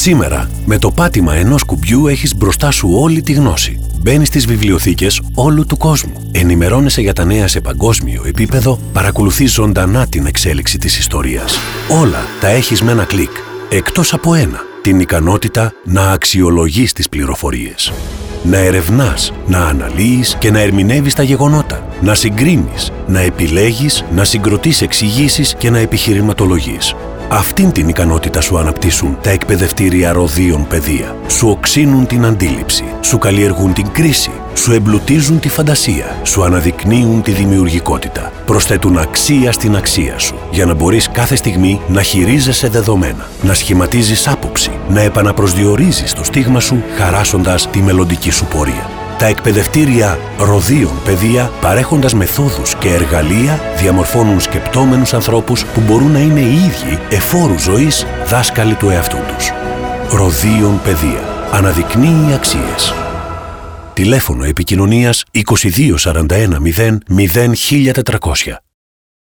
Σήμερα, με το πάτημα ενός κουμπιού έχεις μπροστά σου όλη τη γνώση. Μπαίνεις στις βιβλιοθήκες όλου του κόσμου. Ενημερώνεσαι για τα νέα σε παγκόσμιο επίπεδο, παρακολουθείς ζωντανά την εξέλιξη της ιστορίας. Όλα τα έχεις με ένα κλικ. Εκτός από ένα, την ικανότητα να αξιολογείς τις πληροφορίες. Να ερευνάς, να αναλύεις και να ερμηνεύεις τα γεγονότα. Να συγκρίνεις, να επιλέγεις, να συγκροτείς εξηγήσεις και να επιχειρηματολογείς. Αυτήν την ικανότητα σου αναπτύσσουν τα εκπαιδευτήρια Ροδίων Παιδεία. Σου οξύνουν την αντίληψη, σου καλλιεργούν την κρίση, σου εμπλουτίζουν τη φαντασία, σου αναδεικνύουν τη δημιουργικότητα. Προσθέτουν αξία στην αξία σου, για να μπορείς κάθε στιγμή να χειρίζεσαι δεδομένα, να σχηματίζεις άποψη, να επαναπροσδιορίζεις το στίγμα σου, χαράσσοντας τη μελλοντική σου πορεία. Τα εκπαιδευτήρια Ροδίων Παιδεία, παρέχοντας μεθόδους και εργαλεία, διαμορφώνουν σκεπτόμενους ανθρώπους που μπορούν να είναι οι ίδιοι εφόρου ζωής δάσκαλοι του εαυτού τους. Ροδίων Παιδεία. Αναδεικνύει αξίες. Τηλέφωνο επικοινωνίας 22 41 0 0 1400.